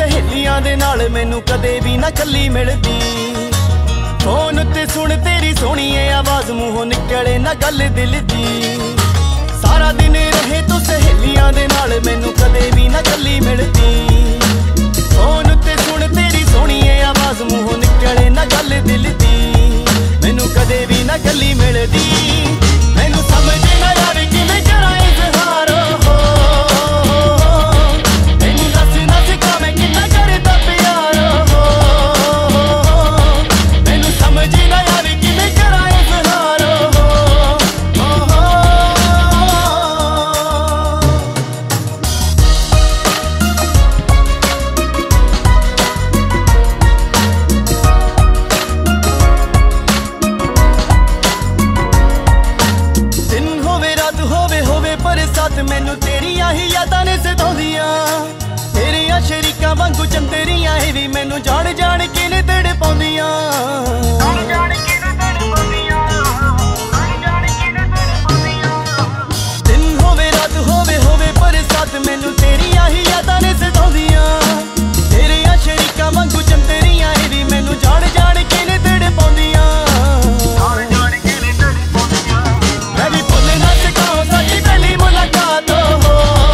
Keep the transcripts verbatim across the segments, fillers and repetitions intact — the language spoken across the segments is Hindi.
सहेलियां दे नाल मैनू कदे भी ना कल्ली मिलदी। फोन ते सुन तेरी सोहणीए आवाज़ मूहों निकले ना गल दिल दी। सारा दिन रहे तू सहेलियां दे नाल मैनू कदे भी ना कल्ली मिलदी। फोन ते सुन तेरी सोहणीए आवाज़ मूहों निकले ना गल दिल दी। मैनू कदे भी ना कल्ली मिलदी। मैनू समझ ना आवे किवें करां इज़हार हो। मैनू दस ना सिखावें किन्ना करदा प्यार हो। मैनू समझ ना आवे किवें करां इज़हार हो। दिन होवे रात होवे होवे बरसात मैनू तेरियां ही यादां ने सताउंदियां। तेरियां शरीकां वांगू चंदरियां ए भी मैनू जान जान के ने तड़ पाउंदियां। दिन होवे रात होवे होवे बरसात मैनू तेरियां ही यादां ने सताउंदियां। तेरियां शरीकां वांगू चंदरियां ए भी मैनू जान जान के ने तड़ पाउंदियां। मैं भी भुल ना सकां साडी पहली मुलाकात हो।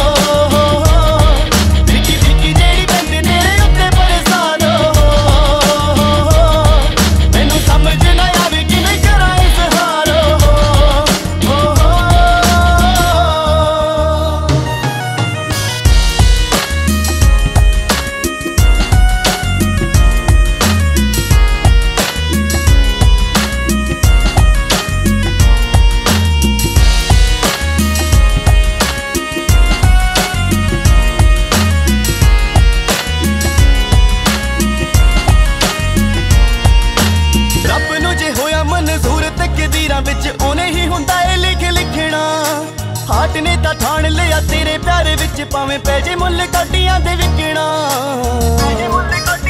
फिरकी फिरकी जेड़ी बंद तेरे उत्ते परेशान हो। मैनू समझ ना आवे किवें करां इज़हार हो। रब नू जे होया मंजूर तकदीरां विच ओने ही हुंदा ए लिख लिखना। हाट ने तां ठाण लिया तेरे प्यार विच भावें पै जे मुੱਲ काटियां दे विकणा।